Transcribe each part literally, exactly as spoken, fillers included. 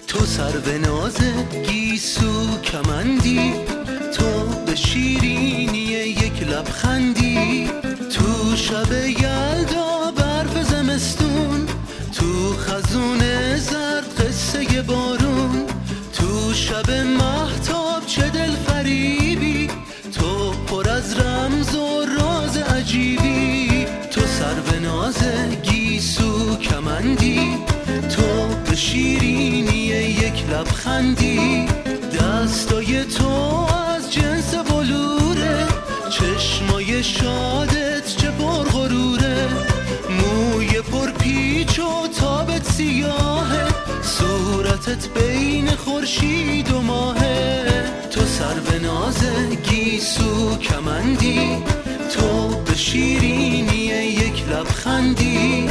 تو سرو ناز گیسو کمندی، تو به شیرینی یک لبخندی. تو شب یلدا برف زمستون، تو خزون زرد قصه بارون. تو شب مهتاب چه دل فریبی، تو پر از رمز و راز عجیبی. تو سرو ناز گیسو کمندی، تو به شیرینی یک لبخندی. دستای تو از جنس بلوره، چشمای شادت چه پرغروره. موی پر پیچ و تابت سیاهه، صورتت بین خورشید و ماهه. تو سرو ناز گیسو کمندی، تو به شیرینی یک لبخندی.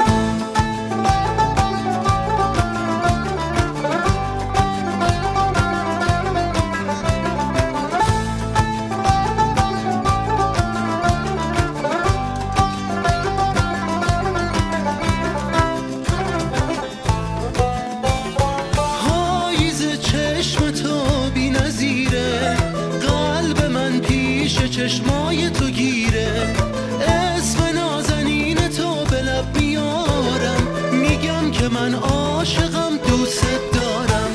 چشمای تو گیره، اسم نازنین تو به لب میارم. میگم که من عاشقم، دوست دارم.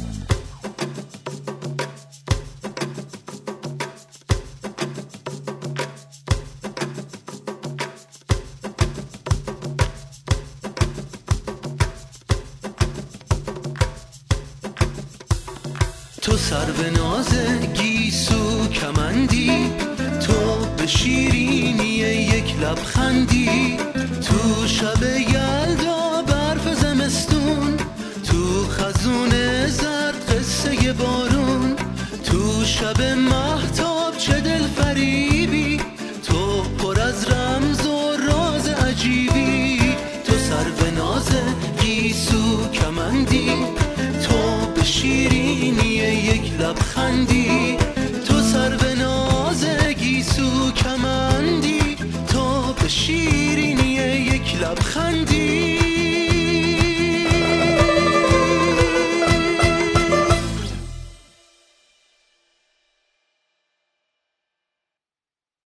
تو سرو ناز گیسو کمندی، تو به شیرینی یک لبخندی. تو شب یلدا برف زمستون، تو خزون زرد قصه بارون. تو شب مهتاب چه دل فریبی، تو پر از رمز و راز عجیبی. تو سرو ناز گیسو کمندی، تو به شیرینی یک لبخندی. تو سرو ناز گیسو کمندی، تو به شیرینی یک لبخندی.